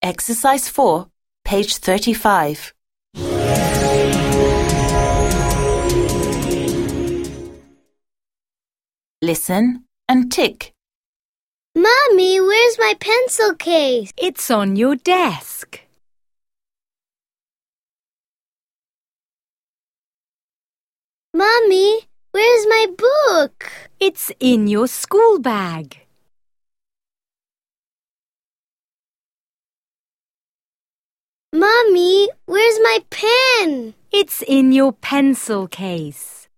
Exercise 4, page 35. Listen and tick. Mommy, where's my pencil case? It's on your desk. Mommy, where's my book? It's in your school bag. Mommy, where's my pen? It's in your pencil case.